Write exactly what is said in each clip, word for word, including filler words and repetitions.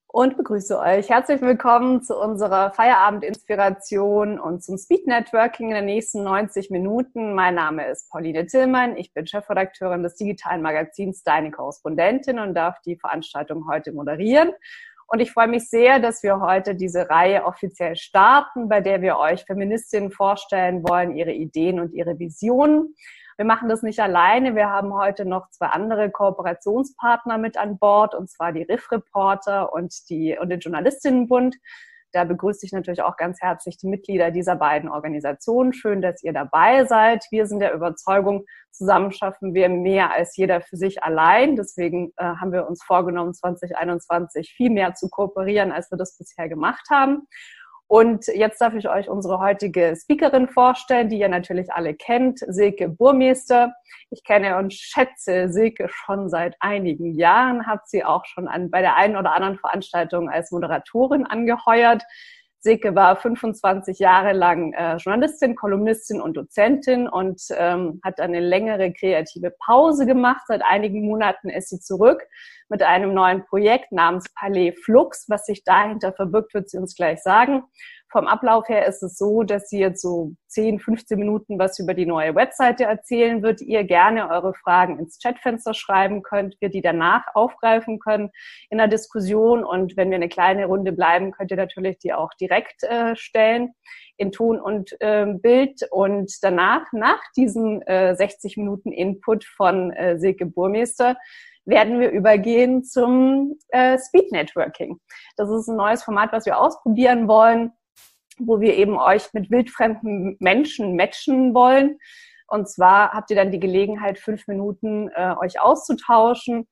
Und begrüße euch. Herzlich willkommen zu unserer Feierabend-Inspiration und zum Speed Networking in den nächsten neunzig Minuten. Mein Name ist Pauline Tillmann. Ich bin Chefredakteurin des digitalen Magazins Deine Korrespondentin und darf die Veranstaltung heute moderieren. Und ich freue mich sehr, dass wir heute diese Reihe offiziell starten, bei der wir euch Feministinnen vorstellen wollen, ihre Ideen und ihre Visionen. Wir machen das nicht alleine. Wir haben heute noch zwei andere Kooperationspartner mit an Bord, und zwar die Riff Reporter und, die, und den Journalistinnenbund. Da begrüße ich natürlich auch ganz herzlich die Mitglieder dieser beiden Organisationen. Schön, dass ihr dabei seid. Wir sind der Überzeugung, zusammen schaffen wir mehr als jeder für sich allein. Deswegen äh, haben wir uns vorgenommen, zwanzig einundzwanzig viel mehr zu kooperieren, als wir das bisher gemacht haben. Und jetzt darf ich euch unsere heutige Speakerin vorstellen, die ihr natürlich alle kennt, Silke Burmester. Ich kenne und schätze Silke schon seit einigen Jahren, habe sie auch schon an, bei der einen oder anderen Veranstaltung als Moderatorin angeheuert. Silke war fünfundzwanzig Jahre lang äh, Journalistin, Kolumnistin und Dozentin und ähm, hat eine längere kreative Pause gemacht. Seit einigen Monaten ist sie zurück mit einem neuen Projekt namens Palais Flux. Was sich dahinter verbirgt, wird sie uns gleich sagen. Vom Ablauf her ist es so, dass sie jetzt so zehn, fünfzehn Minuten was über die neue Webseite erzählen wird. Ihr gerne eure Fragen ins Chatfenster schreiben könnt, wir die danach aufgreifen können in der Diskussion. Und wenn wir eine kleine Runde bleiben, könnt ihr natürlich die auch direkt äh, stellen in Ton und äh, Bild. Und danach, nach diesen äh, sechzig Minuten Input von äh, Silke Burmester, werden wir übergehen zum äh, Speed Networking. Das ist ein neues Format, was wir ausprobieren wollen, wo wir eben euch mit wildfremden Menschen matchen wollen. Und zwar habt ihr dann die Gelegenheit, fünf Minuten äh, euch auszutauschen.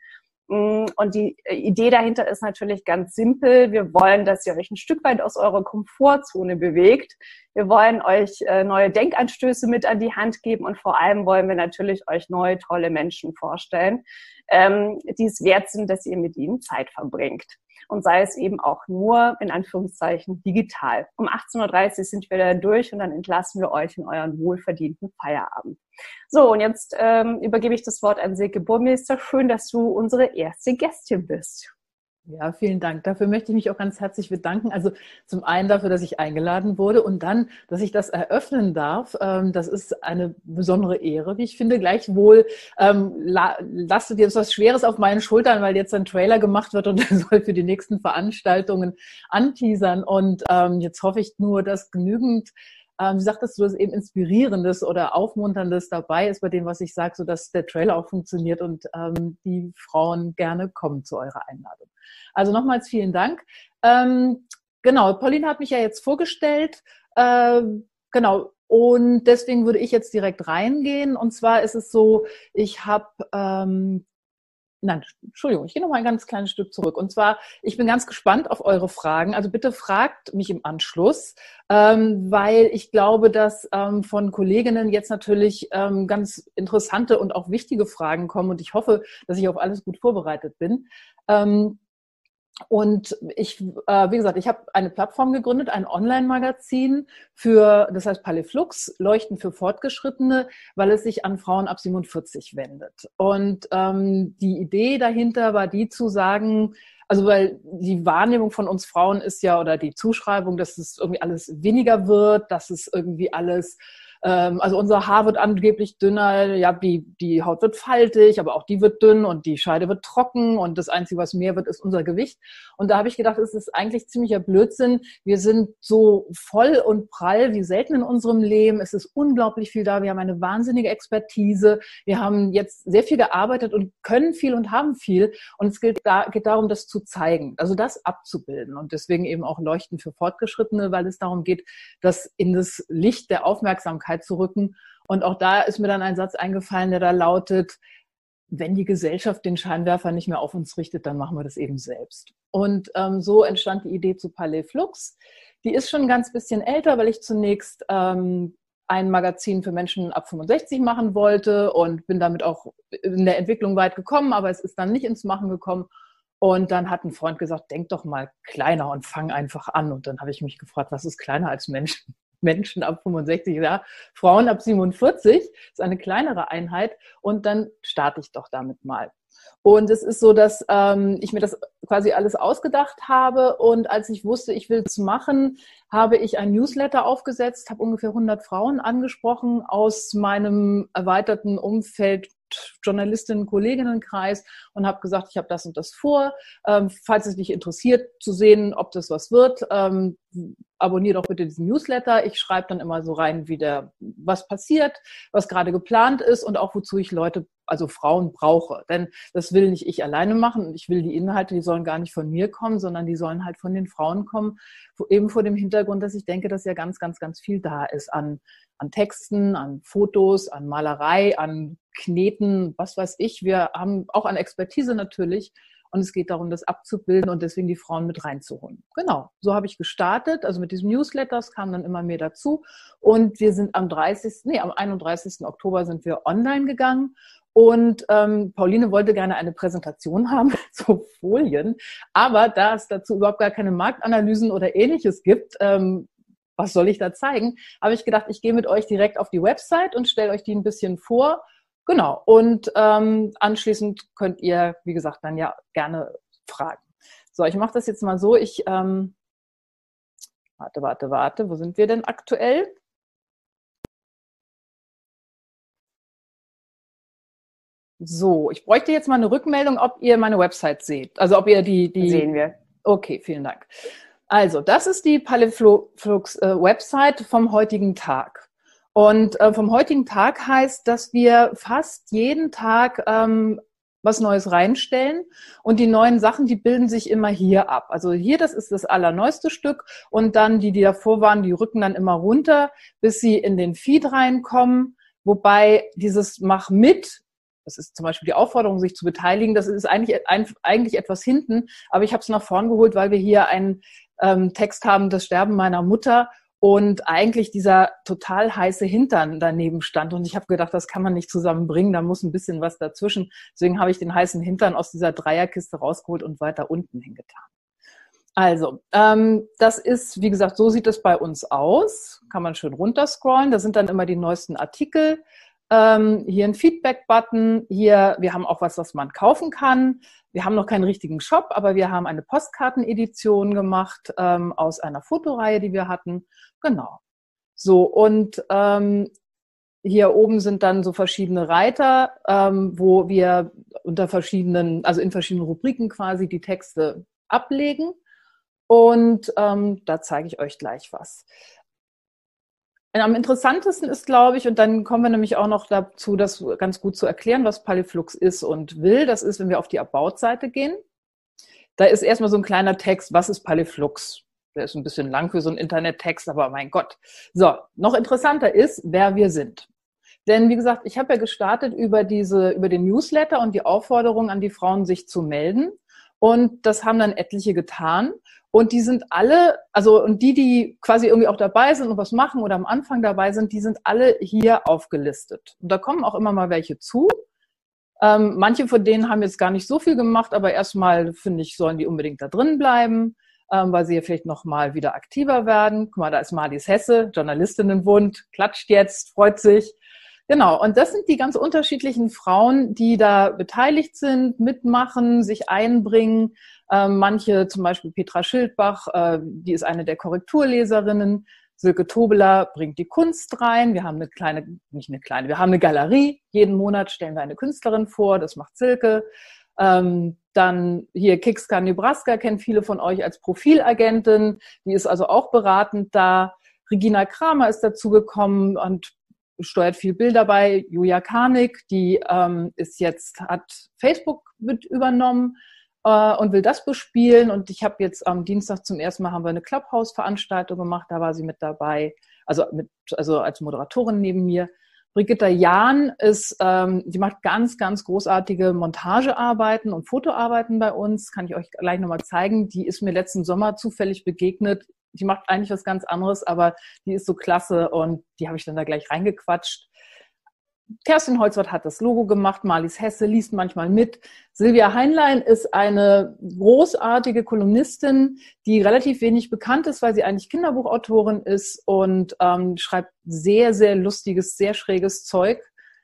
Und die Idee dahinter ist natürlich ganz simpel. Wir wollen, dass ihr euch ein Stück weit aus eurer Komfortzone bewegt. Wir wollen euch äh, neue Denkanstöße mit an die Hand geben und vor allem wollen wir natürlich euch neue, tolle Menschen vorstellen, ähm, die es wert sind, dass ihr mit ihnen Zeit verbringt. Und sei es eben auch nur, in Anführungszeichen, digital. Um achtzehn Uhr dreißig sind wir da durch und dann entlassen wir euch in euren wohlverdienten Feierabend. So, und jetzt ähm, übergebe ich das Wort an Silke Burmester. Schön, dass du unsere erste Gästin bist. Ja, vielen Dank. Dafür möchte ich mich auch ganz herzlich bedanken. Also zum einen dafür, dass ich eingeladen wurde und dann, dass ich das eröffnen darf. Ähm, das ist eine besondere Ehre, wie ich finde. Gleichwohl ähm, la lastet jetzt was Schweres auf meinen Schultern, weil jetzt ein Trailer gemacht wird und der soll für die nächsten Veranstaltungen anteasern. Und ähm, jetzt hoffe ich nur, dass genügend Ähm, wie sagtest du, dass eben Inspirierendes oder Aufmunterndes dabei ist bei dem, was ich sage, sodass der Trailer auch funktioniert und ähm, die Frauen gerne kommen zu eurer Einladung. Also nochmals vielen Dank. Ähm, genau, Pauline hat mich ja jetzt vorgestellt. Äh, genau, und deswegen würde ich jetzt direkt reingehen. Und zwar ist es so, ich habe... Ähm, Nein, Entschuldigung, ich gehe noch mal ein ganz kleines Stück zurück. Und zwar, ich bin ganz gespannt auf eure Fragen. Also bitte fragt mich im Anschluss, ähm, weil ich glaube, dass ähm, von Kolleginnen jetzt natürlich ähm, ganz interessante und auch wichtige Fragen kommen. Und ich hoffe, dass ich auf alles gut vorbereitet bin. Ähm, Und ich, äh, wie gesagt, ich habe eine Plattform gegründet, ein Online-Magazin für, das heißt Palais Flux, Leuchten für Fortgeschrittene, weil es sich an Frauen ab siebenundvierzig wendet. Und ähm, die Idee dahinter war die zu sagen, also weil die Wahrnehmung von uns Frauen ist ja, oder die Zuschreibung, dass es irgendwie alles weniger wird, dass es irgendwie alles also unser Haar wird angeblich dünner, ja, die, die Haut wird faltig, aber auch die wird dünn und die Scheide wird trocken und das Einzige, was mehr wird, ist unser Gewicht. Und da habe ich gedacht, es ist eigentlich ziemlicher Blödsinn. Wir sind so voll und prall wie selten in unserem Leben. Es ist unglaublich viel da. Wir haben eine wahnsinnige Expertise. Wir haben jetzt sehr viel gearbeitet und können viel und haben viel. Und es geht, da, geht darum, das zu zeigen, also das abzubilden. Und deswegen eben auch Leuchten für Fortgeschrittene, weil es darum geht, das in das Licht der Aufmerksamkeit zu rücken. Und auch da ist mir dann ein Satz eingefallen, der da lautet, wenn die Gesellschaft den Scheinwerfer nicht mehr auf uns richtet, dann machen wir das eben selbst. Und ähm, so entstand die Idee zu Palais Flux. Die ist schon ein ganz bisschen älter, weil ich zunächst ähm, ein Magazin für Menschen ab fünfundsechzig machen wollte und bin damit auch in der Entwicklung weit gekommen, aber es ist dann nicht ins Machen gekommen. Und dann hat ein Freund gesagt, denk doch mal kleiner und fang einfach an. Und dann habe ich mich gefragt, was ist kleiner als Menschen? Menschen ab fünfundsechzig, ja, Frauen ab siebenundvierzig, ist eine kleinere Einheit und dann starte ich doch damit mal. Und es ist so, dass ähm, ich mir das quasi alles ausgedacht habe. Und als ich wusste, ich will es machen, habe ich ein Newsletter aufgesetzt, habe ungefähr hundert Frauen angesprochen aus meinem erweiterten Umfeld, Journalistinnen, Kolleginnenkreis, und habe gesagt, ich habe das und das vor. Ähm, falls es dich interessiert, zu sehen, ob das was wird, ähm, abonniere doch bitte diesen Newsletter. Ich schreibe dann immer so rein, wie der, was passiert, was gerade geplant ist und auch wozu ich Leute, also Frauen brauche. Denn das will nicht ich alleine machen. Ich will die Inhalte, die sollen gar nicht von mir kommen, sondern die sollen halt von den Frauen kommen. Eben vor dem Hintergrund, dass ich denke, dass ja ganz, ganz, ganz viel da ist an, an Texten, an Fotos, an Malerei, an Kneten, was weiß ich. Wir haben auch an Expertise natürlich. Und es geht darum, das abzubilden und deswegen die Frauen mit reinzuholen. Genau, so habe ich gestartet. Also mit diesem Newsletter, es kam dann immer mehr dazu. Und wir sind am dreißigsten, nee, am einunddreißigsten Oktober sind wir online gegangen. Und ähm, Pauline wollte gerne eine Präsentation haben, so Folien. Aber da es dazu überhaupt gar keine Marktanalysen oder Ähnliches gibt, ähm, was soll ich da zeigen, habe ich gedacht, ich gehe mit euch direkt auf die Website und stelle euch die ein bisschen vor. Genau, und ähm, anschließend könnt ihr, wie gesagt, dann ja gerne fragen. So, ich mache das jetzt mal so, ich, ähm, warte, warte, warte, wo sind wir denn aktuell? So, ich bräuchte jetzt mal eine Rückmeldung, ob ihr meine Website seht, also ob ihr die... die Sehen wir. Okay, vielen Dank. Also, das ist die Paliflux äh, Website vom heutigen Tag. Und äh, vom heutigen Tag heißt, dass wir fast jeden Tag ähm, was Neues reinstellen und die neuen Sachen, die bilden sich immer hier ab. Also hier, das ist das allerneueste Stück und dann die, die davor waren, die rücken dann immer runter, bis sie in den Feed reinkommen. Wobei dieses Mach mit, das ist zum Beispiel die Aufforderung, sich zu beteiligen, das ist eigentlich, ein, eigentlich etwas hinten, aber ich habe es nach vorn geholt, weil wir hier einen ähm, Text haben, das Sterben meiner Mutter, und eigentlich dieser total heiße Hintern daneben stand. Und ich habe gedacht, das kann man nicht zusammenbringen, da muss ein bisschen was dazwischen. Deswegen habe ich den heißen Hintern aus dieser Dreierkiste rausgeholt und weiter unten hingetan. Also, ähm, das ist, wie gesagt, so sieht es bei uns aus. Kann man schön runterscrollen. Da sind dann immer die neuesten Artikel. Ähm, hier ein Feedback-Button. Hier, wir haben auch was, was man kaufen kann. Wir haben noch keinen richtigen Shop, aber wir haben eine Postkartenedition gemacht ähm, aus einer Fotoreihe, die wir hatten. Genau. So, und ähm, hier oben sind dann so verschiedene Reiter, ähm, wo wir unter verschiedenen, also in verschiedenen Rubriken quasi die Texte ablegen. Und ähm, da zeige ich euch gleich was. Am interessantesten ist, glaube ich, und dann kommen wir nämlich auch noch dazu, das ganz gut zu erklären, was Paliflux ist und will. Das ist, wenn wir auf die About-Seite gehen. Da ist erstmal so ein kleiner Text, was ist Paliflux? Der ist ein bisschen lang für so einen Internettext, aber mein Gott. So, noch interessanter ist, wer wir sind. Denn wie gesagt, ich habe ja gestartet über diese, über den Newsletter und die Aufforderung an die Frauen, sich zu melden. Und das haben dann etliche getan. Und die sind alle, also und die, die quasi irgendwie auch dabei sind und was machen oder am Anfang dabei sind, die sind alle hier aufgelistet. Und da kommen auch immer mal welche zu. Ähm, manche von denen haben jetzt gar nicht so viel gemacht, aber erstmal, finde ich, sollen die unbedingt da drin bleiben, ähm, weil sie ja vielleicht nochmal wieder aktiver werden. Guck mal, da ist Marlies Hesse, Journalistinnenbund, klatscht jetzt, freut sich. Genau, und das sind die ganz unterschiedlichen Frauen, die da beteiligt sind, mitmachen, sich einbringen. Ähm, manche, zum Beispiel Petra Schildbach, äh, die ist eine der Korrekturleserinnen. Silke Tobeler bringt die Kunst rein. Wir haben eine kleine, nicht eine kleine, wir haben eine Galerie. Jeden Monat stellen wir eine Künstlerin vor, das macht Silke. Ähm, dann hier Kixka Nebraska kennt viele von euch als Profilagentin. Die ist also auch beratend da. Regina Kramer ist dazugekommen und steuert viel Bilder bei. Julia Karnig, die ähm, ist jetzt, hat Facebook mit übernommen äh, und will das bespielen. Und ich habe jetzt am Dienstag zum ersten Mal haben wir eine Clubhouse-Veranstaltung gemacht, da war sie mit dabei, also, mit, also als Moderatorin neben mir. Brigitta Jahn ist, ähm, die macht ganz, ganz großartige Montagearbeiten und Fotoarbeiten bei uns, kann ich euch gleich nochmal zeigen. Die ist mir letzten Sommer zufällig begegnet. Die macht eigentlich was ganz anderes, aber die ist so klasse und die habe ich dann da gleich reingequatscht. Kerstin Holzwart hat das Logo gemacht, Marlies Hesse liest manchmal mit. Silvia Heinlein ist eine großartige Kolumnistin, die relativ wenig bekannt ist, weil sie eigentlich Kinderbuchautorin ist und ähm, schreibt sehr, sehr lustiges, sehr schräges Zeug.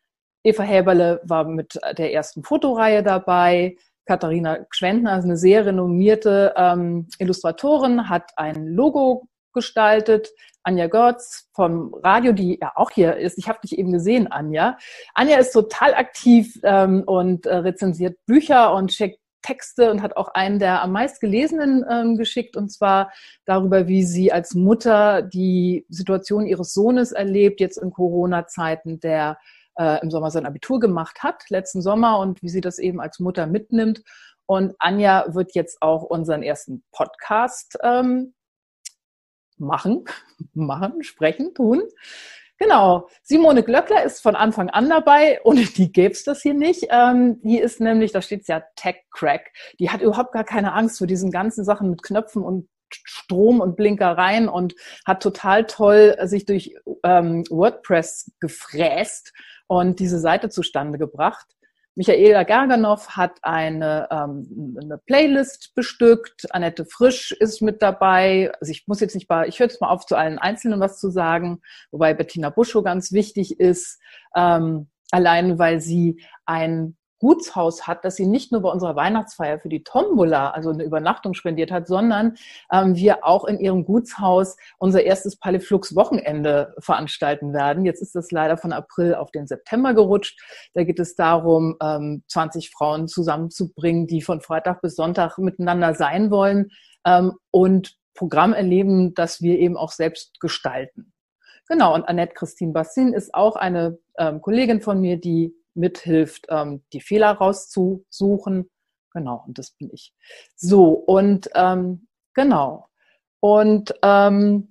Eva Häberle war mit der ersten Fotoreihe dabei. Katharina Gschwendtner, also eine sehr renommierte ähm, Illustratorin, hat ein Logo gestaltet. Anja Görz vom Radio, die ja auch hier ist. Ich habe dich eben gesehen, Anja. Anja ist total aktiv ähm, und äh, rezensiert Bücher und schickt Texte und hat auch einen der am meist gelesenen ähm, geschickt, und zwar darüber, wie sie als Mutter die Situation ihres Sohnes erlebt, jetzt in Corona-Zeiten, der äh, im Sommer sein Abitur gemacht hat, letzten Sommer, und wie sie das eben als Mutter mitnimmt. Und Anja wird jetzt auch unseren ersten Podcast ähm, machen, machen, sprechen, tun. Genau. Simone Glöckler ist von Anfang an dabei. Ohne die gäbe es das hier nicht. Ähm, die ist nämlich, da steht es ja, Tech-Crack. Die hat überhaupt gar keine Angst vor diesen ganzen Sachen mit Knöpfen und Strom und Blinkereien und hat total toll sich durch ähm, WordPress gefräst und diese Seite zustande gebracht. Michaela Gerganow hat eine, ähm, eine Playlist bestückt. Annette Frisch ist mit dabei. Also ich muss jetzt nicht bei, ich höre jetzt mal auf, zu allen Einzelnen was zu sagen, wobei Bettina Buschow ganz wichtig ist, ähm, allein weil sie ein Gutshaus hat, das sie nicht nur bei unserer Weihnachtsfeier für die Tombola, also eine Übernachtung spendiert hat, sondern ähm, wir auch in ihrem Gutshaus unser erstes Paliflux-Wochenende veranstalten werden. Jetzt ist das leider von April auf den September gerutscht. Da geht es darum, ähm, zwanzig Frauen zusammenzubringen, die von Freitag bis Sonntag miteinander sein wollen ähm, und Programm erleben, das wir eben auch selbst gestalten. Genau, und Annette Christine Bassin ist auch eine ähm, Kollegin von mir, die mithilft, ähm, die Fehler rauszusuchen. Genau, und das bin ich. So, und ähm, genau. Und ähm,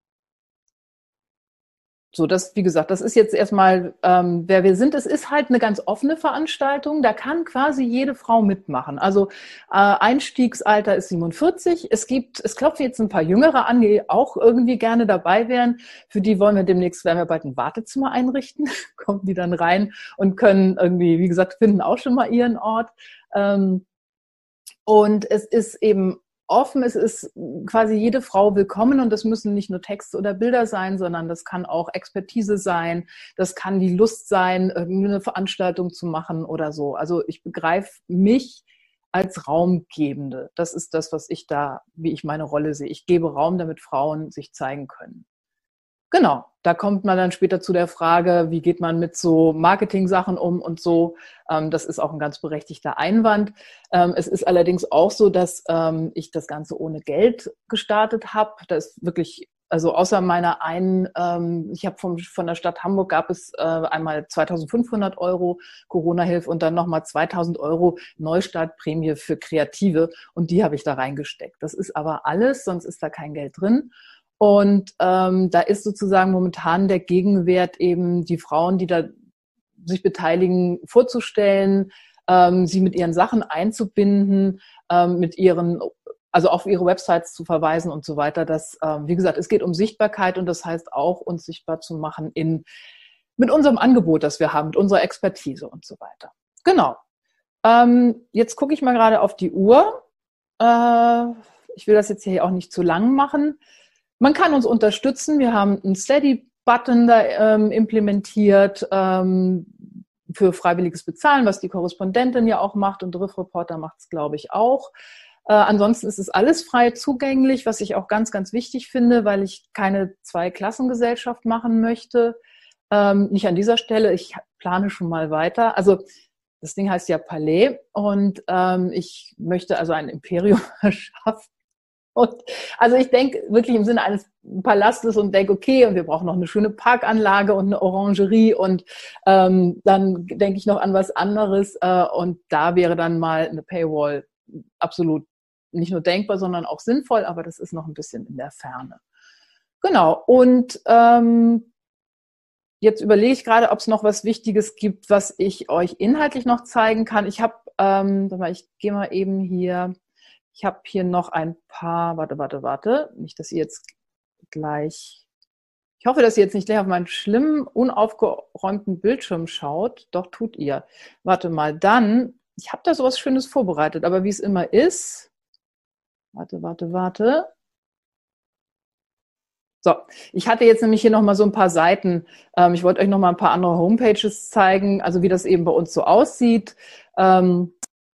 so, das, wie gesagt, das ist jetzt erstmal, ähm, wer wir sind. Es ist halt eine ganz offene Veranstaltung. Da kann quasi jede Frau mitmachen. Also äh, Einstiegsalter ist siebenundvierzig. Es gibt, es klopfen jetzt ein paar Jüngere an, die auch irgendwie gerne dabei wären. Für die wollen wir demnächst, werden wir bald ein Wartezimmer einrichten. Kommen die dann rein und können irgendwie, wie gesagt, finden auch schon mal ihren Ort. Ähm, und es ist eben offen, es ist quasi jede Frau willkommen, und das müssen nicht nur Texte oder Bilder sein, sondern das kann auch Expertise sein, das kann die Lust sein, irgendeine Veranstaltung zu machen oder so. Also ich begreife mich als Raumgebende. Das ist das, was ich da, wie ich meine Rolle sehe. Ich gebe Raum, damit Frauen sich zeigen können. Genau, da kommt man dann später zu der Frage, wie geht man mit so Marketing-Sachen um und so. Das ist auch ein ganz berechtigter Einwand. Es ist allerdings auch so, dass ich das Ganze ohne Geld gestartet habe. Das ist wirklich, also außer meiner einen, ich habe von, von der Stadt Hamburg gab es einmal zweitausendfünfhundert Euro Corona-Hilfe und dann nochmal zweitausend Euro Neustartprämie für Kreative, und die habe ich da reingesteckt. Das ist aber alles, sonst ist da kein Geld drin. Und ähm, da ist sozusagen momentan der Gegenwert eben die Frauen, die da sich beteiligen, vorzustellen, ähm, sie mit ihren Sachen einzubinden, ähm, mit ihren, also auf ihre Websites zu verweisen und so weiter. Das, ähm, wie gesagt, es geht um Sichtbarkeit, und das heißt auch, uns sichtbar zu machen in mit unserem Angebot, das wir haben, mit unserer Expertise und so weiter. Genau. Ähm, jetzt gucke ich mal gerade auf die Uhr. Äh, ich will das jetzt hier auch nicht zu lang machen. Man kann uns unterstützen. Wir haben einen Steady-Button da ähm, implementiert ähm, für freiwilliges Bezahlen, was die Korrespondentin ja auch macht, und Riff Reporter macht es, glaube ich, auch. Äh, ansonsten ist es alles frei zugänglich, was ich auch ganz, ganz wichtig finde, weil ich keine Zwei-Klassengesellschaft machen möchte. Ähm, nicht an dieser Stelle. Ich plane schon mal weiter. Also das Ding heißt ja Palais, und ähm, ich möchte also ein Imperium erschaffen. Und also ich denke wirklich im Sinne eines Palastes und denke, okay, und wir brauchen noch eine schöne Parkanlage und eine Orangerie, und ähm, dann denke ich noch an was anderes, äh, und da wäre dann mal eine Paywall absolut nicht nur denkbar, sondern auch sinnvoll, aber das ist noch ein bisschen in der Ferne. Genau, und ähm, jetzt überlege ich gerade, ob es noch was Wichtiges gibt, was ich euch inhaltlich noch zeigen kann. Ich habe, ähm, ich gehe mal eben hier... Ich habe hier noch ein paar, warte, warte, warte, nicht, dass ihr jetzt gleich, ich hoffe, dass ihr jetzt nicht gleich auf meinen schlimmen, unaufgeräumten Bildschirm schaut. Doch, tut ihr. Warte mal, dann, ich habe da sowas Schönes vorbereitet, aber wie es immer ist, warte, warte, warte, So, ich hatte jetzt nämlich hier nochmal so ein paar Seiten. Ähm, ich wollte euch nochmal ein paar andere Homepages zeigen, also wie das eben bei uns so aussieht. Ähm,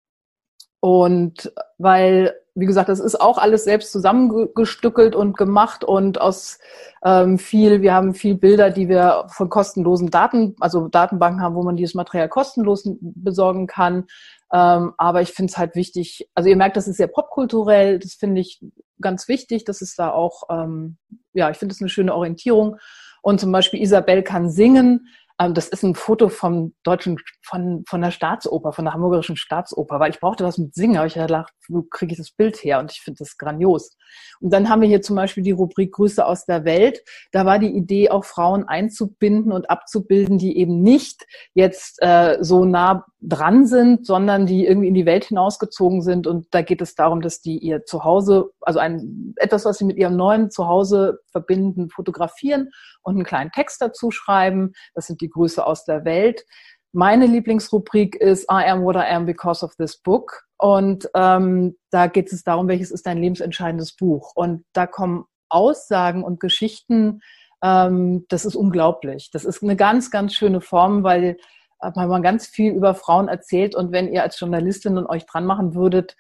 und weil, wie gesagt, das ist auch alles selbst zusammengestückelt und gemacht und aus ähm, viel, wir haben viel Bilder, die wir von kostenlosen Daten, also Datenbanken haben, wo man dieses Material kostenlos besorgen kann. Ähm, aber ich finde es halt wichtig, also ihr merkt, das ist sehr popkulturell, das finde ich ganz wichtig, das ist da auch, ähm, ja, ich finde es eine schöne Orientierung. Und zum Beispiel Isabel kann singen. Ähm, das ist ein Foto vom deutschen, von, von der Staatsoper, von der Hamburgischen Staatsoper, weil ich brauchte was mit Singen, aber ich habe gedacht, wo kriege ich das Bild her? Und ich finde das grandios. Und dann haben wir hier zum Beispiel die Rubrik Grüße aus der Welt. Da war die Idee, auch Frauen einzubinden und abzubilden, die eben nicht jetzt äh, so nah dran sind, sondern die irgendwie in die Welt hinausgezogen sind. Und da geht es darum, dass die ihr Zuhause, also ein etwas, was sie mit ihrem neuen Zuhause verbinden, fotografieren und einen kleinen Text dazu schreiben. Das sind die Grüße aus der Welt. Meine Lieblingsrubrik ist I am what I am because of this book. Und ähm, da geht es darum, welches ist dein lebensentscheidendes Buch. Und da kommen Aussagen und Geschichten, ähm, das ist unglaublich. Das ist eine ganz, ganz schöne Form, weil weil man ganz viel über Frauen erzählt. Und wenn ihr als Journalistin euch dran machen würdet,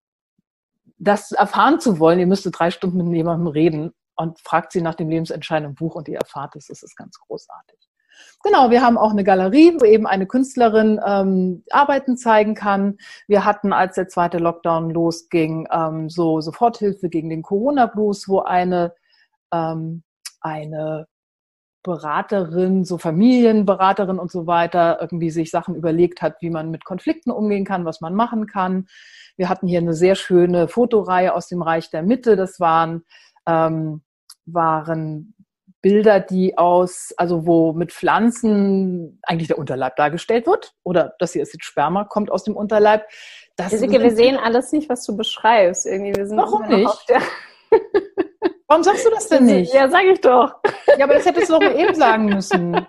das erfahren zu wollen, ihr müsstet drei Stunden mit jemandem reden und fragt sie nach dem lebensentscheidenden Buch und ihr erfahrt es. Das ist ganz großartig. Genau, wir haben auch eine Galerie, wo eben eine Künstlerin ähm, Arbeiten zeigen kann. Wir hatten, als der zweite Lockdown losging, ähm, so Soforthilfe gegen den Corona-Blues, wo eine, ähm, eine Beraterin, so Familienberaterin und so weiter, irgendwie sich Sachen überlegt hat, wie man mit Konflikten umgehen kann, was man machen kann. Wir hatten hier eine sehr schöne Fotoreihe aus dem Reich der Mitte. Das waren, ähm, waren Bilder, die aus, also wo mit Pflanzen eigentlich der Unterleib dargestellt wird. Oder das hier ist jetzt Sperma, kommt aus dem Unterleib. Das Jessica, wir sehen alles nicht, was du beschreibst. Irgendwie, wir sind Warum immer noch nicht? auf der Warum sagst du das denn nicht? Ja, sag ich doch. Ja, aber das hättest du doch mal eben sagen müssen.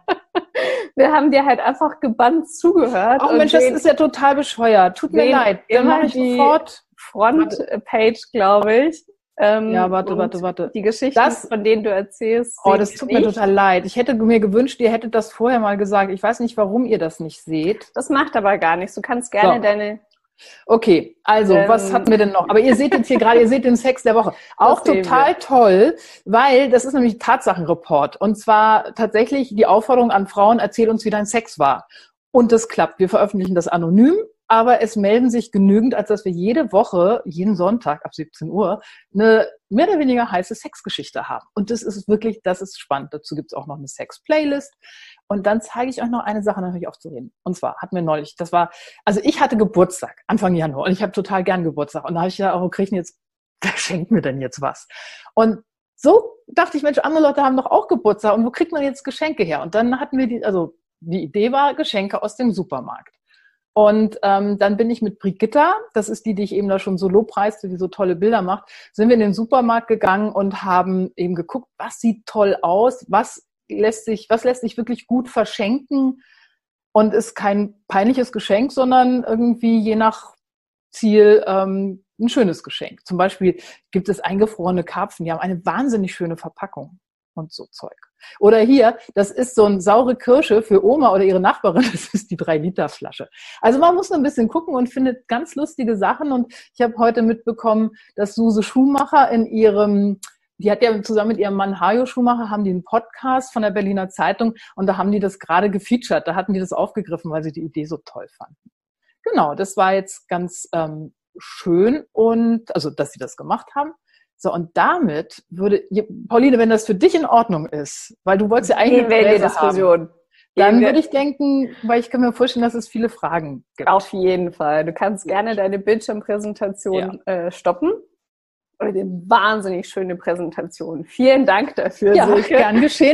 Wir haben dir halt einfach gebannt zugehört. Oh Mensch, das ist ja total bescheuert. Tut mir leid. Dann mache ich sofort Frontpage, glaube ich. Ähm, ja, warte, warte, warte. Die Geschichten, das, von denen du erzählst. Oh, das tut mir total leid. Ich hätte mir gewünscht, ihr hättet das vorher mal gesagt. Ich weiß nicht, warum ihr das nicht seht. Das macht aber gar nichts. Du kannst gerne so. deine... Okay, also ähm, was hatten wir denn noch? Aber ihr seht jetzt hier gerade, ihr seht den Sex der Woche. Auch total toll, weil das ist nämlich Tatsachenreport. Und zwar tatsächlich die Aufforderung an Frauen, erzähl uns, wie dein Sex war. Und das klappt. Wir veröffentlichen das anonym, aber es melden sich genügend, als dass wir jede Woche, jeden Sonntag ab siebzehn Uhr, eine mehr oder weniger heiße Sexgeschichte haben. Und das ist wirklich, das ist spannend. Dazu gibt es auch noch eine Sex-Playlist. Und dann zeige ich euch noch eine Sache, natürlich aufzureden. Und zwar hatten wir neulich, das war, also ich hatte Geburtstag, Anfang Januar, und ich habe total gern Geburtstag. Und da habe ich ja auch, wo kriege ich denn jetzt, wer schenkt mir denn jetzt was? Und so dachte ich, Mensch, andere Leute haben doch auch Geburtstag und wo kriegt man jetzt Geschenke her? Und dann hatten wir die, also die Idee war Geschenke aus dem Supermarkt. Und ähm, dann bin ich mit Brigitta, das ist die, die ich eben da schon so lobpreiste, die so tolle Bilder macht, sind wir in den Supermarkt gegangen und haben eben geguckt, was sieht toll aus, was lässt sich, was lässt sich wirklich gut verschenken und ist kein peinliches Geschenk, sondern irgendwie je nach Ziel ähm, ein schönes Geschenk. Zum Beispiel gibt es eingefrorene Karpfen, die haben eine wahnsinnig schöne Verpackung und so Zeug. Oder hier, das ist so ein saure Kirsche für Oma oder ihre Nachbarin, das ist die drei Liter Flasche. Also man muss ein bisschen gucken und findet ganz lustige Sachen. Und ich habe heute mitbekommen, dass Suse Schumacher in ihrem, die hat ja zusammen mit ihrem Mann Hajo Schumacher, haben die einen Podcast von der Berliner Zeitung und da haben die das gerade gefeatured, da hatten die das aufgegriffen, weil sie die Idee so toll fanden. Genau, das war jetzt ganz ähm, schön und, also dass sie das gemacht haben. So, und damit würde, Pauline, wenn das für dich in Ordnung ist, weil du wolltest ja eigentlich eine Diskussion haben, dann würde ich denken, weil ich kann mir vorstellen, dass es viele Fragen gibt. Auf jeden Fall. Du kannst gerne deine Bildschirmpräsentation ja. äh, stoppen. Eine wahnsinnig schöne Präsentation. Vielen Dank dafür, ja, Silke. Gern geschehen.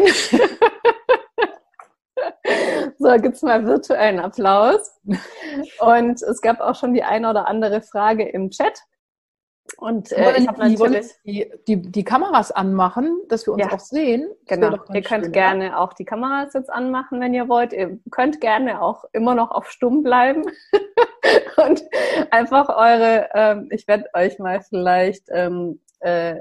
So, gibt's mal virtuellen Applaus. Und es gab auch schon die eine oder andere Frage im Chat. Und äh, ich habe natürlich die, die, die Kameras anmachen, dass wir uns ja. auch sehen. Das genau, ihr könnt schön, gerne ja. auch die Kameras jetzt anmachen, wenn ihr wollt. Ihr könnt gerne auch immer noch auf stumm bleiben und einfach eure, ähm, ich werde euch mal vielleicht ähm, äh,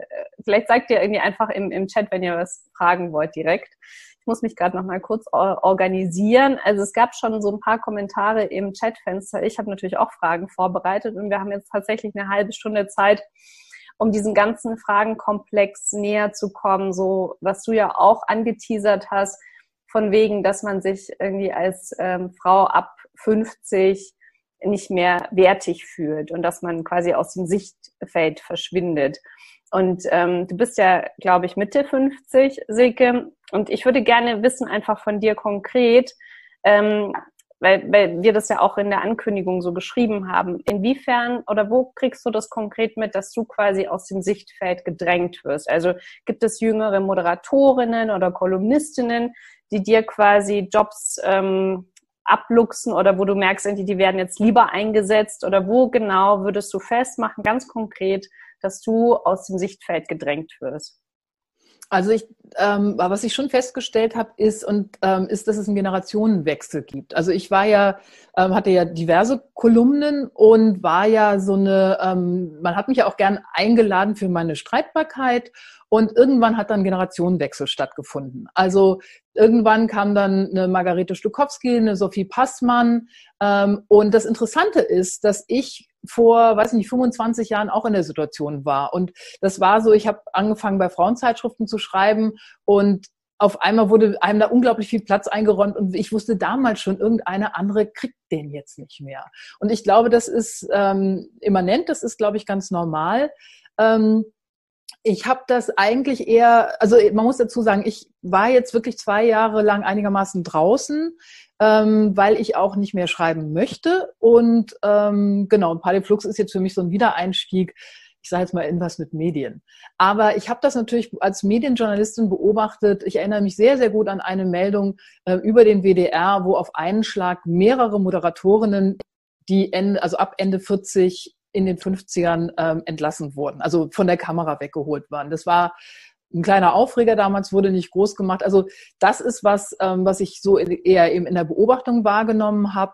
vielleicht sagt ihr irgendwie einfach im, im Chat, wenn ihr was fragen wollt direkt. Ich muss mich gerade noch mal kurz organisieren. Also es gab schon so ein paar Kommentare im Chatfenster. Ich habe natürlich auch Fragen vorbereitet und wir haben jetzt tatsächlich eine halbe Stunde Zeit, um diesen ganzen Fragenkomplex näher zu kommen, so was du ja auch angeteasert hast, von wegen, dass man sich irgendwie als ähm, Frau ab fünfzig nicht mehr wertig fühlt und dass man quasi aus dem Sichtfeld verschwindet. Und ähm, du bist ja, glaube ich, Mitte fünfzig, Silke. Und ich würde gerne wissen, einfach von dir konkret, ähm, weil, weil wir das ja auch in der Ankündigung so geschrieben haben, inwiefern oder wo kriegst du das konkret mit, dass du quasi aus dem Sichtfeld gedrängt wirst? Also gibt es jüngere Moderatorinnen oder Kolumnistinnen, die dir quasi Jobs ähm, abluchsen oder wo du merkst, die werden jetzt lieber eingesetzt, oder wo genau würdest du festmachen, ganz konkret, dass du aus dem Sichtfeld gedrängt wirst? Also ich, ähm, was ich schon festgestellt habe, ist und ähm, ist, dass es einen Generationenwechsel gibt. Also ich war ja, ähm, hatte ja diverse Kolumnen und war ja so eine, ähm, man hat mich ja auch gern eingeladen für meine Streitbarkeit, und irgendwann hat dann Generationenwechsel stattgefunden. Also irgendwann kam dann eine Margarete Stokowski, eine Sophie Passmann, ähm, und das Interessante ist, dass ich vor, weiß nicht, fünfundzwanzig Jahren auch in der Situation war. Und das war so, ich habe angefangen bei Frauenzeitschriften zu schreiben und auf einmal wurde einem da unglaublich viel Platz eingeräumt und ich wusste damals schon, irgendeine andere kriegt den jetzt nicht mehr. Und ich glaube, das ist ähm, immanent, das ist, glaube ich, ganz normal. Ähm, Ich habe das eigentlich eher, also man muss dazu sagen, ich war jetzt wirklich zwei Jahre lang einigermaßen draußen, ähm, weil ich auch nicht mehr schreiben möchte. Und ähm, genau, Paliflux ist jetzt für mich so ein Wiedereinstieg, ich sage jetzt mal irgendwas mit Medien. Aber ich habe das natürlich als Medienjournalistin beobachtet. Ich erinnere mich sehr, sehr gut an eine Meldung äh, über den W D R, wo auf einen Schlag mehrere Moderatorinnen, die Ende, also ab Ende vierzig in den fünfzigern ähm, entlassen wurden, also von der Kamera weggeholt waren. Das war ein kleiner Aufreger damals, wurde nicht groß gemacht. Also das ist was, ähm, was ich so eher eben in der Beobachtung wahrgenommen habe.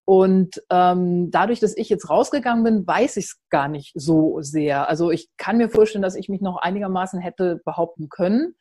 Und ähm, dadurch, dass ich jetzt rausgegangen bin, weiß ich es gar nicht so sehr. Also ich kann mir vorstellen, dass ich mich noch einigermaßen hätte behaupten können.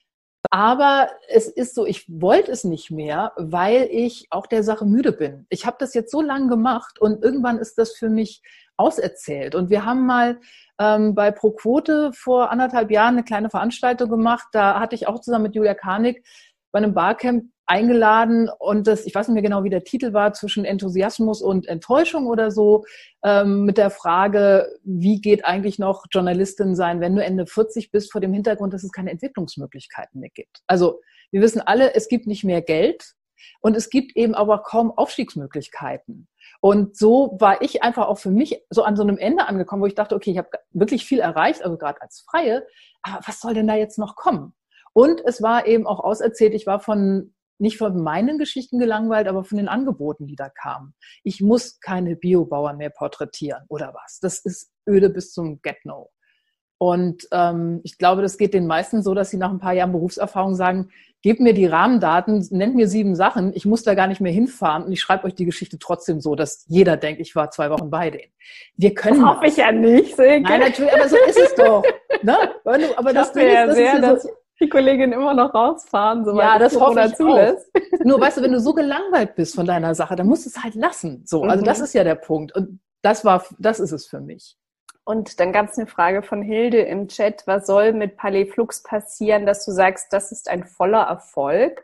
Aber es ist so, ich wollte es nicht mehr, weil ich auch der Sache müde bin. Ich habe das jetzt so lange gemacht und irgendwann ist das für mich auserzählt. Und wir haben mal ähm, bei Pro Quote vor anderthalb Jahren eine kleine Veranstaltung gemacht. Da hatte ich auch zusammen mit Julia Karnig bei einem Barcamp eingeladen und das, ich weiß nicht mehr genau, wie der Titel war, zwischen Enthusiasmus und Enttäuschung oder so, ähm, mit der Frage, wie geht eigentlich noch Journalistin sein, wenn du Ende vierzig bist, vor dem Hintergrund, dass es keine Entwicklungsmöglichkeiten mehr gibt. Also wir wissen alle, es gibt nicht mehr Geld und es gibt eben aber kaum Aufstiegsmöglichkeiten. Und so war ich einfach auch für mich so an so einem Ende angekommen, wo ich dachte, okay, ich habe wirklich viel erreicht, also gerade als Freie, aber was soll denn da jetzt noch kommen? Und es war eben auch auserzählt, ich war von nicht von meinen Geschichten gelangweilt, aber von den Angeboten, die da kamen. Ich muss keine Biobauern mehr porträtieren oder was. Das ist öde bis zum Get-No. Und ähm, ich glaube, das geht den meisten so, dass sie nach ein paar Jahren Berufserfahrung sagen, gebt mir die Rahmendaten, nennt mir sieben Sachen, ich muss da gar nicht mehr hinfahren und ich schreibe euch die Geschichte trotzdem so, dass jeder denkt, ich war zwei Wochen bei denen. Wir können das hoffe ich ja nicht, Silke. Nein, natürlich, aber so ist es doch. Ne? Aber ich das hoffe ja ist, das sehr, ist ja dass die Kolleginnen immer noch rausfahren, soweit ja, das hoffe ich zulässt. auch. Nur, weißt du, wenn du so gelangweilt bist von deiner Sache, dann musst du es halt lassen. So, also mhm. das ist ja der Punkt. Und das war, das ist es für mich. Und dann gab es eine Frage von Hilde im Chat, was soll mit Paliflux passieren, dass du sagst, das ist ein voller Erfolg?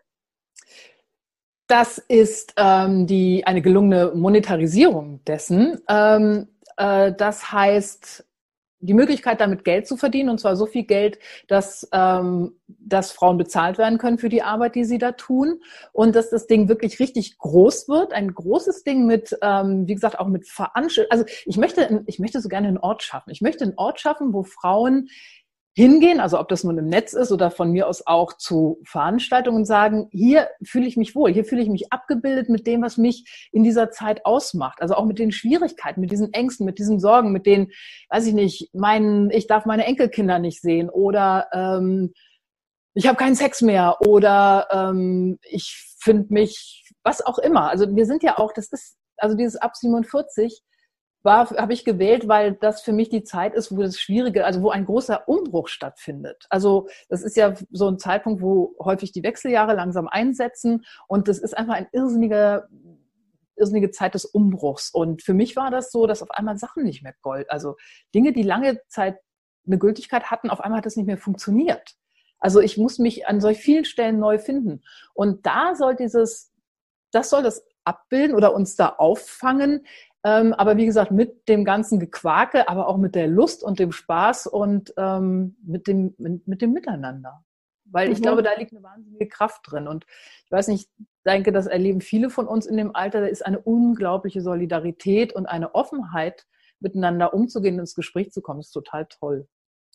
Das ist ähm, die, eine gelungene Monetarisierung dessen. Ähm, äh, das heißt, die Möglichkeit, damit Geld zu verdienen, und zwar so viel Geld, dass, ähm, dass Frauen bezahlt werden können für die Arbeit, die sie da tun, und dass das Ding wirklich richtig groß wird, ein großes Ding mit, ähm, wie gesagt, auch mit Veranstaltungen. Also ich möchte, ich möchte so gerne einen Ort schaffen. Ich möchte einen Ort schaffen, wo Frauen hingehen, also ob das nun im Netz ist oder von mir aus auch zu Veranstaltungen, sagen, hier fühle ich mich wohl, hier fühle ich mich abgebildet mit dem, was mich in dieser Zeit ausmacht. Also auch mit den Schwierigkeiten, mit diesen Ängsten, mit diesen Sorgen, mit den, weiß ich nicht, meinen, ich darf meine Enkelkinder nicht sehen oder ähm, ich habe keinen Sex mehr oder ähm, ich finde mich, was auch immer. Also wir sind ja auch, das ist, also dieses ab siebenundvierzig, war, habe ich gewählt, weil das für mich die Zeit ist, wo das Schwierige, also wo ein großer Umbruch stattfindet. Also das ist ja so ein Zeitpunkt, wo häufig die Wechseljahre langsam einsetzen und das ist einfach ein irrsinniger, irrsinnige Zeit des Umbruchs. Und für mich war das so, dass auf einmal Sachen nicht mehr gold, also Dinge, die lange Zeit eine Gültigkeit hatten, auf einmal hat das nicht mehr funktioniert. Also ich muss mich an solch vielen Stellen neu finden. Und da soll dieses, das soll das abbilden oder uns da auffangen. Ähm, aber wie gesagt, mit dem ganzen Gequake, aber auch mit der Lust und dem Spaß und ähm, mit dem, mit, mit dem Miteinander. Weil ich mhm. glaube, da liegt eine wahnsinnige Kraft drin. Und ich weiß nicht, ich denke, das erleben viele von uns in dem Alter. Da ist eine unglaubliche Solidarität und eine Offenheit, miteinander umzugehen und ins Gespräch zu kommen. Das ist total toll.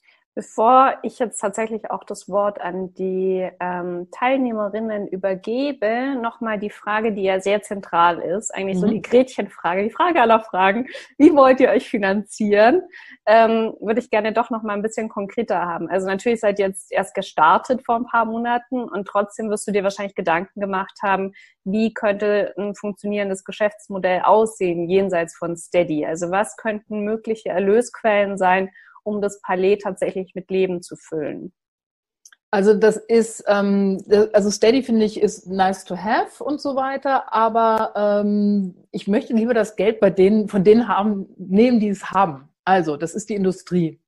Bevor ich jetzt tatsächlich auch das Wort an die ähm, Teilnehmerinnen übergebe, nochmal die Frage, die ja sehr zentral ist, eigentlich mhm. so die Gretchenfrage, die Frage aller Fragen. Wie wollt ihr euch finanzieren? Ähm, würde ich gerne doch nochmal ein bisschen konkreter haben. Also natürlich seid ihr jetzt erst gestartet vor ein paar Monaten und trotzdem wirst du dir wahrscheinlich Gedanken gemacht haben, wie könnte ein funktionierendes Geschäftsmodell aussehen, jenseits von Steady? Also was könnten mögliche Erlösquellen sein, um das Palais tatsächlich mit Leben zu füllen? Also das ist, ähm, also Steady finde ich ist nice to have und so weiter, aber ähm, ich möchte lieber das Geld bei denen, von denen haben, nehmen, die es haben. Also das ist die Industrie.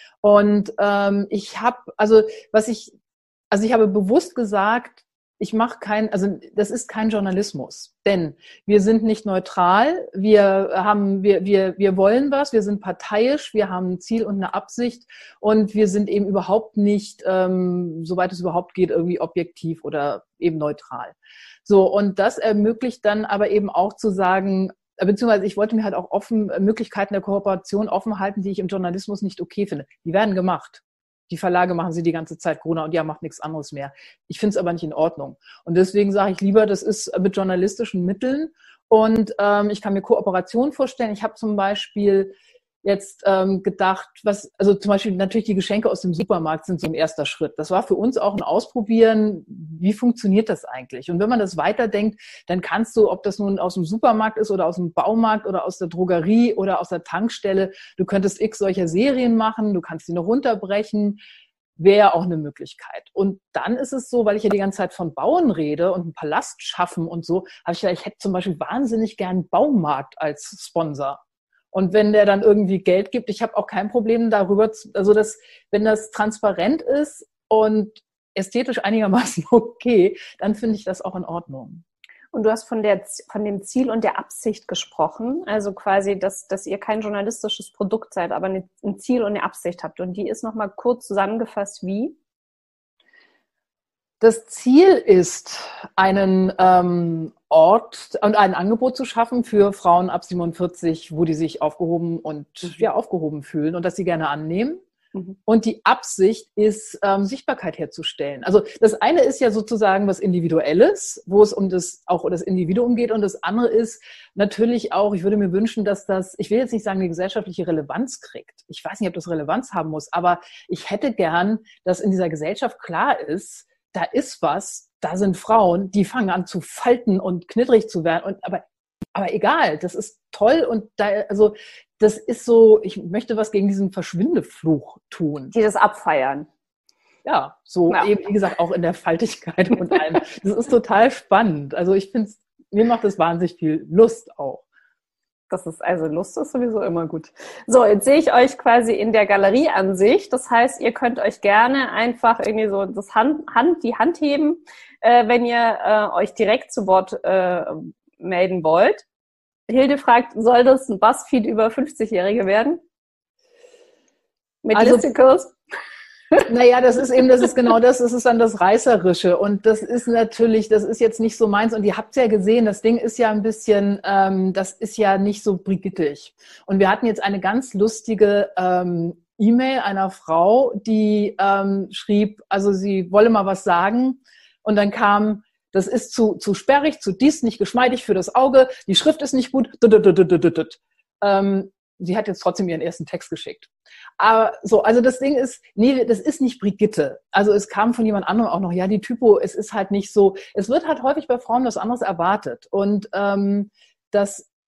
Und ähm, ich habe, also was ich, also ich habe bewusst gesagt, ich mache kein, also das ist kein Journalismus, denn wir sind nicht neutral, wir haben, wir, wir, wir wollen was, wir sind parteiisch, wir haben ein Ziel und eine Absicht und wir sind eben überhaupt nicht, ähm, soweit es überhaupt geht, irgendwie objektiv oder eben neutral. So, und das ermöglicht dann aber eben auch zu sagen, beziehungsweise ich wollte mir halt auch offen, Möglichkeiten der Kooperation offen halten, die ich im Journalismus nicht okay finde. Die werden gemacht. Die Verlage machen sie die ganze Zeit Corona und ja, macht nichts anderes mehr. Ich finde es aber nicht in Ordnung. Und deswegen sage ich lieber, das ist mit journalistischen Mitteln. Und ähm, ich kann mir Kooperation vorstellen. Ich habe zum Beispiel jetzt ähm, gedacht, was, also zum Beispiel natürlich die Geschenke aus dem Supermarkt sind so ein erster Schritt. Das war für uns auch ein Ausprobieren, wie funktioniert das eigentlich? Und wenn man das weiterdenkt, dann kannst du, ob das nun aus dem Supermarkt ist oder aus dem Baumarkt oder aus der Drogerie oder aus der Tankstelle, du könntest x solcher Serien machen, du kannst sie noch runterbrechen, wäre auch eine Möglichkeit. Und dann ist es so, weil ich ja die ganze Zeit von Bauen rede und einen Palast schaffen und so, habe ich gedacht, ich hätte zum Beispiel wahnsinnig gern einen Baumarkt als Sponsor. Und wenn der dann irgendwie Geld gibt, ich habe auch kein Problem darüber, zu, also das, wenn das transparent ist und ästhetisch einigermaßen okay, dann finde ich das auch in Ordnung. Und du hast von der, von dem Ziel und der Absicht gesprochen, also quasi, dass, dass ihr kein journalistisches Produkt seid, aber ein Ziel und eine Absicht habt. Und die ist nochmal kurz zusammengefasst wie? Das Ziel ist, einen ähm, Ort und ein Angebot zu schaffen für Frauen ab siebenundvierzig, wo die sich aufgehoben und ja aufgehoben fühlen und das sie gerne annehmen. Mhm. Und die Absicht ist, ähm, Sichtbarkeit herzustellen. Also das eine ist ja sozusagen was Individuelles, wo es um das auch um das Individuum geht, und das andere ist natürlich auch, ich würde mir wünschen, dass das, ich will jetzt nicht sagen, eine gesellschaftliche Relevanz kriegt. Ich weiß nicht, ob das Relevanz haben muss, aber ich hätte gern, dass in dieser Gesellschaft klar ist, da ist was, da sind Frauen, die fangen an zu falten und knittrig zu werden. Und, aber, aber egal, das ist toll. Und da, also, das ist so, ich möchte was gegen diesen Verschwindefluch tun. Die das abfeiern. Ja, so ja. Eben, wie gesagt, auch in der Faltigkeit und allem. Das ist total spannend. Also ich finde es, mir macht das wahnsinnig viel Lust auch. Das ist also Lust ist sowieso immer gut. So, jetzt sehe ich euch quasi in der Galerieansicht. Das heißt, ihr könnt euch gerne einfach irgendwie so das Hand, Hand die Hand heben, äh, wenn ihr äh, euch direkt zu Wort äh, melden wollt. Hilde fragt, soll das ein Buzzfeed über fünfzigjährige werden? Mit also, Listicles? Naja, das ist eben, das ist genau das, das ist dann das Reißerische. Und das ist natürlich, das ist jetzt nicht so meins. Und ihr habt es ja gesehen, das Ding ist ja ein bisschen, ähm, das ist ja nicht so brigittig. Und wir hatten jetzt eine ganz lustige ähm, E-Mail einer Frau, die ähm, schrieb, also sie wolle mal was sagen. Und dann kam, das ist zu, zu sperrig, zu dies, nicht geschmeidig für das Auge, die Schrift ist nicht gut. Ähm, sie hat jetzt trotzdem ihren ersten Text geschickt. Aber so, also das Ding ist, nee, das ist nicht Brigitte. Also es kam von jemand anderem auch noch, ja, die Typo, es ist halt nicht so, es wird halt häufig bei Frauen was anderes erwartet. Und ähm, das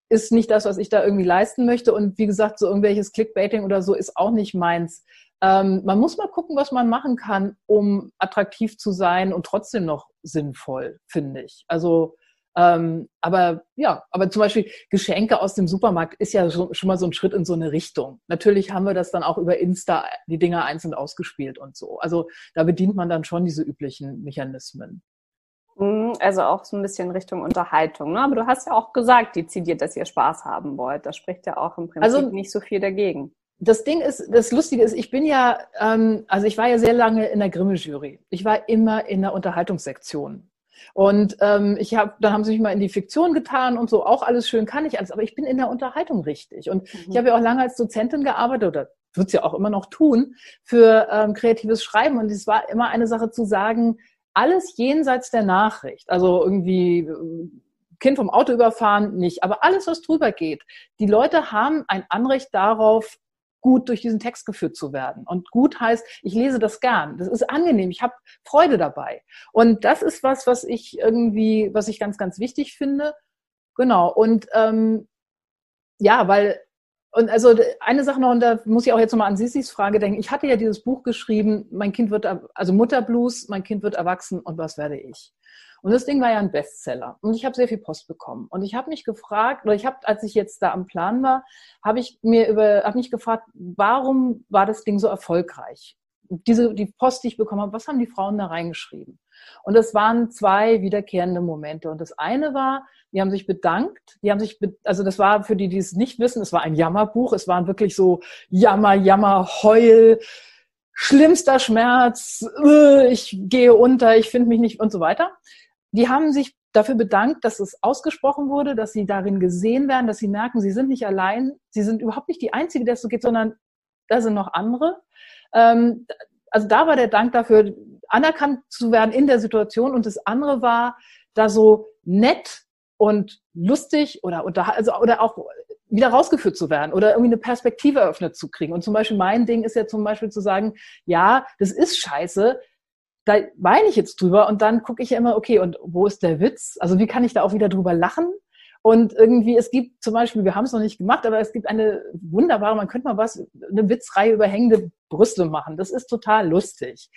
ist nicht das, was ich da irgendwie leisten möchte. Und wie gesagt, so irgendwelches Clickbaiting oder so ist auch nicht meins. Ähm, man muss mal gucken, was man machen kann, um attraktiv zu sein und trotzdem noch sinnvoll, finde ich. Also, ähm, aber ja, aber zum Beispiel Geschenke aus dem Supermarkt ist ja schon, schon mal so ein Schritt in so eine Richtung. Natürlich haben wir das dann auch über Insta, die Dinger einzeln ausgespielt und so. Also da bedient man dann schon diese üblichen Mechanismen. Also auch so ein bisschen Richtung Unterhaltung, ne? Aber du hast ja auch gesagt, dezidiert, dass ihr Spaß haben wollt. Das spricht ja auch im Prinzip Also, nicht so viel dagegen. Das Ding ist, das Lustige ist, ich bin ja, ähm, also ich war ja sehr lange in der Grimme-Jury. Ich war immer in der Unterhaltungssektion. Und ähm, ich habe, dann haben sie mich mal in die Fiktion getan und so, auch alles schön, kann ich alles, aber ich bin in der Unterhaltung richtig. Und mhm. ich habe ja auch lange als Dozentin gearbeitet, oder würde es ja auch immer noch tun, für ähm, kreatives Schreiben. Und es war immer eine Sache zu sagen, alles jenseits der Nachricht, also irgendwie Kind vom Auto überfahren, nicht, aber alles, was drüber geht. Die Leute haben ein Anrecht darauf, gut durch diesen Text geführt zu werden. Und gut heißt, ich lese das gern. Das ist angenehm. Ich habe Freude dabei. Und das ist was, was ich irgendwie, was ich ganz, ganz wichtig finde. Genau. Und ähm, ja, weil, und also eine Sache noch, und da muss ich auch jetzt nochmal an Sissis Frage denken. Ich hatte ja dieses Buch geschrieben, mein Kind wird, also Mutterblues, mein Kind wird erwachsen und was werde ich? Und das Ding war ja ein Bestseller. Und ich habe sehr viel Post bekommen. Und ich habe mich gefragt, oder ich habe, als ich jetzt da am Plan war, habe ich mir über, habe mich gefragt, warum war das Ding so erfolgreich? Diese, die Post, die ich bekommen habe, was haben die Frauen da reingeschrieben? Und es waren zwei wiederkehrende Momente. Und das eine war, die haben sich bedankt, die haben sich, be- also das war für die, die es nicht wissen, es war ein Jammerbuch, es waren wirklich so Jammer, Jammer, Heul, schlimmster Schmerz, ich gehe unter, ich finde mich nicht und so weiter. Die haben sich dafür bedankt, dass es ausgesprochen wurde, dass sie darin gesehen werden, dass sie merken, sie sind nicht allein, sie sind überhaupt nicht die Einzige, der es so geht, sondern da sind noch andere. Ähm, also da war der Dank dafür, anerkannt zu werden in der Situation. Und das andere war, da so nett und lustig oder, oder, also, oder auch wieder rausgeführt zu werden oder irgendwie eine Perspektive eröffnet zu kriegen. Und zum Beispiel mein Ding ist ja zum Beispiel zu sagen, ja, das ist scheiße, da weine ich jetzt drüber und dann gucke ich ja immer, okay, und wo ist der Witz? Also wie kann ich da auch wieder drüber lachen? Und irgendwie, es gibt zum Beispiel, wir haben es noch nicht gemacht, aber es gibt eine wunderbare, man könnte mal was, eine Witzreihe über hängende Brüste machen. Das ist total lustig.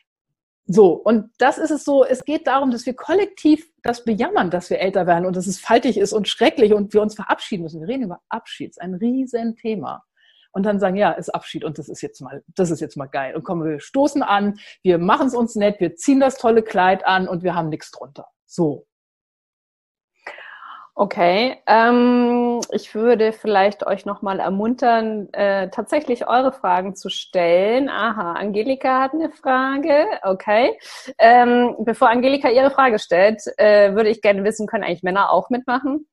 So, und das ist es so, es geht darum, dass wir kollektiv das bejammern, dass wir älter werden und dass es faltig ist und schrecklich und wir uns verabschieden müssen. Wir reden über Abschied, ist ein riesen Thema. Und dann sagen, ja, ist Abschied und das ist jetzt mal, das ist jetzt mal geil. Und kommen, wir stoßen an, wir machen es uns nett, wir ziehen das tolle Kleid an und wir haben nichts drunter. So. Okay, ähm, ich würde vielleicht euch nochmal ermuntern, äh, tatsächlich eure Fragen zu stellen. Aha, Angelika hat eine Frage. Okay. Ähm, bevor Angelika ihre Frage stellt, äh, würde ich gerne wissen, können eigentlich Männer auch mitmachen?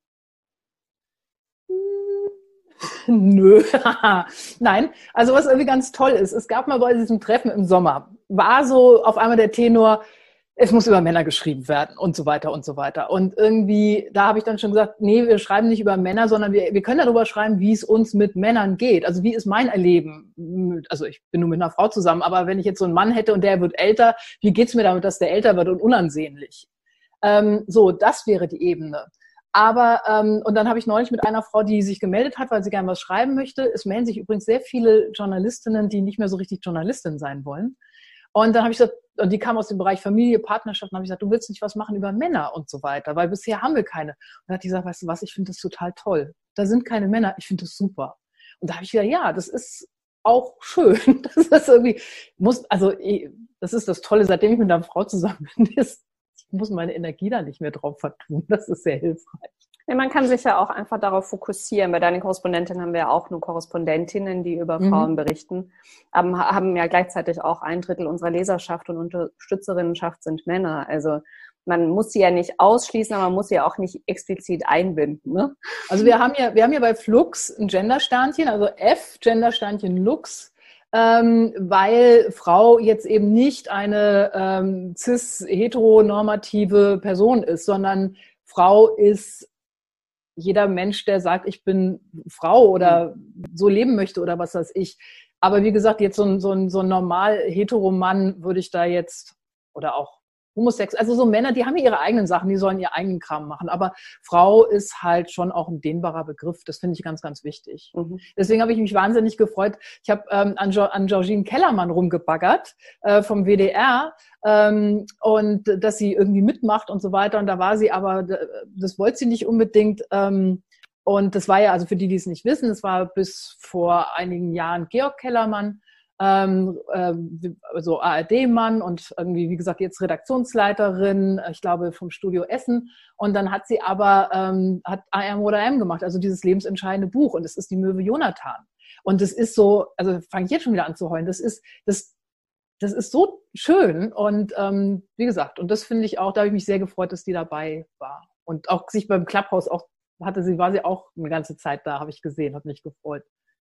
Nö. Nein, also was irgendwie ganz toll ist, es gab mal bei diesem Treffen im Sommer, war so auf einmal der Tenor, es muss über Männer geschrieben werden und so weiter und so weiter. Und irgendwie, da habe ich dann schon gesagt, nee, wir schreiben nicht über Männer, sondern wir, wir können darüber schreiben, wie es uns mit Männern geht. Also wie ist mein Erleben? Also ich bin nur mit einer Frau zusammen, aber wenn ich jetzt so einen Mann hätte und der wird älter, wie geht's mir damit, dass der älter wird und unansehnlich? Ähm, so, das wäre die Ebene. Aber, ähm, und dann habe ich neulich mit einer Frau, die sich gemeldet hat, weil sie gerne was schreiben möchte. Es melden sich übrigens sehr viele Journalistinnen, die nicht mehr so richtig Journalistin sein wollen. Und dann habe ich gesagt, und die kam aus dem Bereich Familie, Partnerschaft, und habe ich gesagt, du willst nicht was machen über Männer und so weiter, weil bisher haben wir keine. Und dann hat die gesagt, weißt du was, ich finde das total toll. Da sind keine Männer, ich finde das super. Und da habe ich gesagt, ja, das ist auch schön. Das ist irgendwie, muss, also, das ist das Tolle, seitdem ich mit einer Frau zusammen bin, ist, ich muss meine Energie da nicht mehr drauf vertun. Das ist sehr hilfreich. Ja, man kann sich ja auch einfach darauf fokussieren. Bei deinen Korrespondentinnen haben wir ja auch nur Korrespondentinnen, die über mhm. Frauen berichten, aber haben ja gleichzeitig auch ein Drittel unserer Leserschaft und Unterstützerinnenschaft sind Männer. Also man muss sie ja nicht ausschließen, aber man muss sie ja auch nicht explizit einbinden. Ne? Also wir haben ja, wir haben ja bei Flux ein Gendersternchen, also F, Gendersternchen Lux, ähm, weil Frau jetzt eben nicht eine ähm, cis-heteronormative Person ist, sondern Frau ist jeder Mensch, der sagt, ich bin Frau oder so leben möchte oder was weiß ich. Aber wie gesagt, jetzt so ein, so ein, so ein normal hetero Mann würde ich da jetzt, oder auch Homosex, also so Männer, die haben ja ihre eigenen Sachen, die sollen ihr eigenen Kram machen. Aber Frau ist halt schon auch ein dehnbarer Begriff. Das finde ich ganz, ganz wichtig. Mhm. Deswegen habe ich mich wahnsinnig gefreut. Ich habe ähm, an, jo- an Georgine Kellermann rumgebaggert äh, vom W D R ähm, und dass sie irgendwie mitmacht und so weiter. Und da war sie aber, das wollte sie nicht unbedingt. Ähm, und das war ja, also für die, die es nicht wissen, das war bis vor einigen Jahren Georg Kellermann. Ähm, also A R D-Mann und irgendwie, wie gesagt, jetzt Redaktionsleiterin, ich glaube, vom Studio Essen. Und dann hat sie aber, ähm, hat I Am What I Am gemacht, also dieses lebensentscheidende Buch. Und es ist die Möwe Jonathan. Und das ist so, also fange ich jetzt schon wieder an zu heulen, das ist, das, das ist so schön. Und ähm, wie gesagt, und das finde ich auch, da habe ich mich sehr gefreut, dass die dabei war. Und auch sich beim Clubhouse auch hatte sie, war sie auch eine ganze Zeit da, habe ich gesehen, hat mich gefreut.